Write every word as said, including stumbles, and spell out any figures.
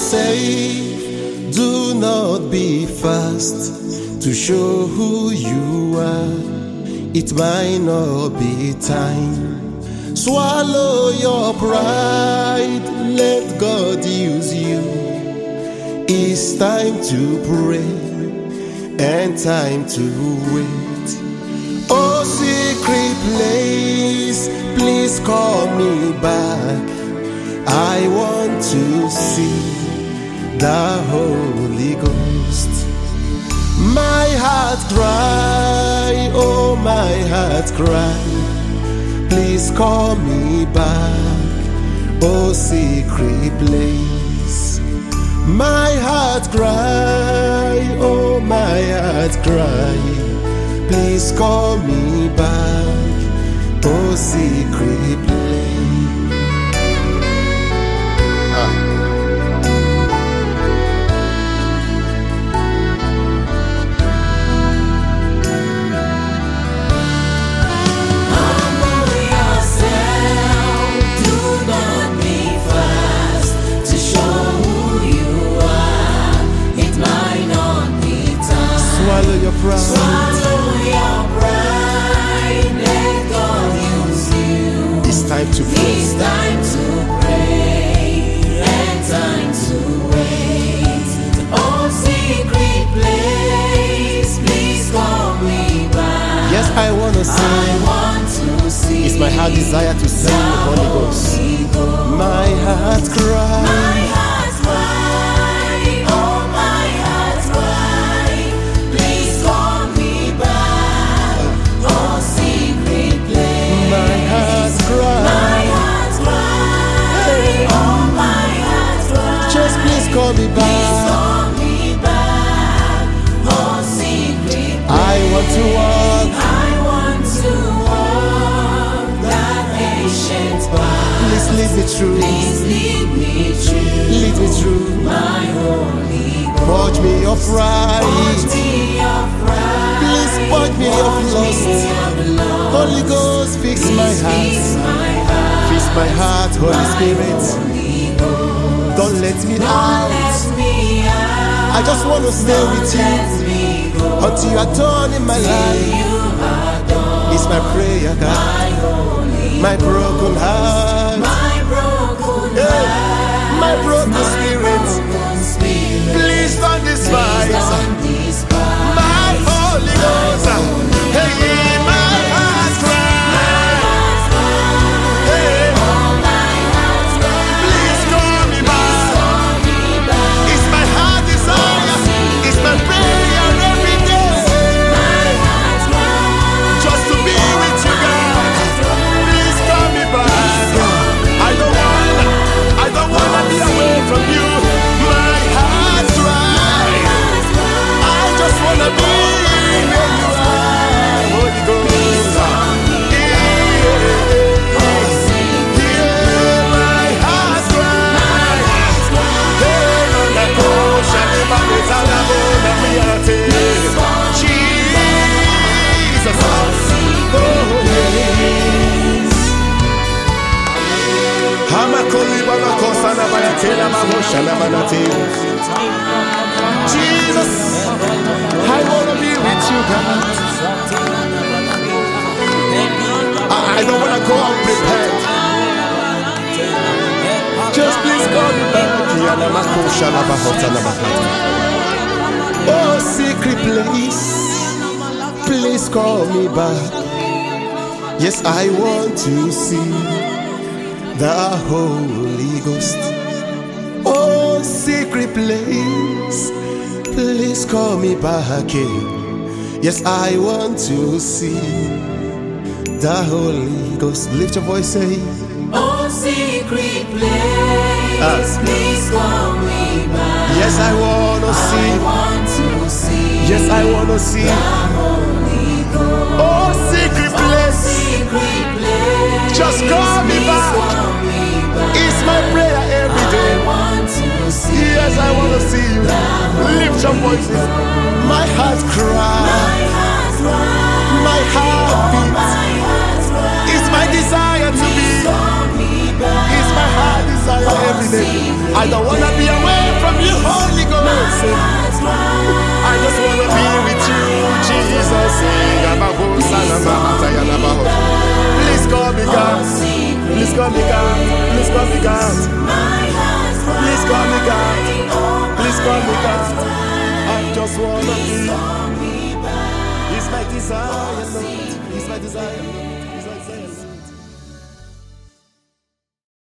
safe, do not be fast to show who you are. It might not be time. Swallow your pride, let God use you. It's time to pray and time to wait. Oh, secret place, please call me back. I want to see the Holy Ghost. My heart cry, oh my heart cry, please call me back, oh secret place. My heart cry, oh my heart cry, please call me back, oh secret place. Ah. Swallow your pride. Swallow your pride. Let God use you. It's time to pray. It's time to pray and time to wait. Oh, secret place, please call me back. Yes, I wanna sing. I want to see. It's my heart desire to sing the Holy Ghost. My heart cry. My heart cry. Oh, my heart cry. Please call me back. Oh, secret place. My heart cry. My heart cry. Oh, my heart cry. Just please call me Please back. call me back. Oh, secret place. I want to walk. I want to walk that ancient path. Please lead me through. Please lead me through. Lead me through. My Holy Ghost. Purge me of Purge pride. me of pride. Please purge me of Purge lust. me of lust. Holy Ghost, fix my Fix heart. my heart. Fix my heart, Holy Spirit. Holy Ghost. Don't let me Don't out. let me out. I just want to stay Don't with let you me go. until you are done in my Till life. you are done. It's my prayer, God. My holy My broken heart. My broken Hey, heart. my broken spirit. broken spirit. Please don't despise Please don't despise my Holy Ghost. Hey, my heart cry. Hey, please call me back. It's my heart desire. It's my prayer every day. Just to be with you, God. Please call me back. I don't wanna, I don't wanna be away from you. My heart cry. I just wanna be where you are, Holy Ghost. Hear my heart cry. Hey, na kosha ni babeta la bona miate. Jesus, oh yes. Hamakoli bana kosa na bayatela mahosha na manate. Jesus, I wanna be with you, God. I, I don't wanna go unprepared. Just please call me back. Yana makosha na bahota na bahota. Oh, secret place, please call me back. Yes, I want to see the Holy Ghost. Oh, secret place, please call me back again. Yes, I want to see the Holy Ghost. Lift your voice, say. Oh, secret place, Ah. please call me back. Yes, I wanna I see. want to see. Yes, I wanna see. the Holy Ghost. Oh, secret Oh, place, secret place, just call me please back. call me back. It's my prayer every I day. want to see. Yes, I wanna see you. Lift your voices. My heart cry. My heart cry. My heart beats. My heart cry. It's my desire to be. Call me back. It's my heart desire every day. I don't wanna be away from desire, desire, desire.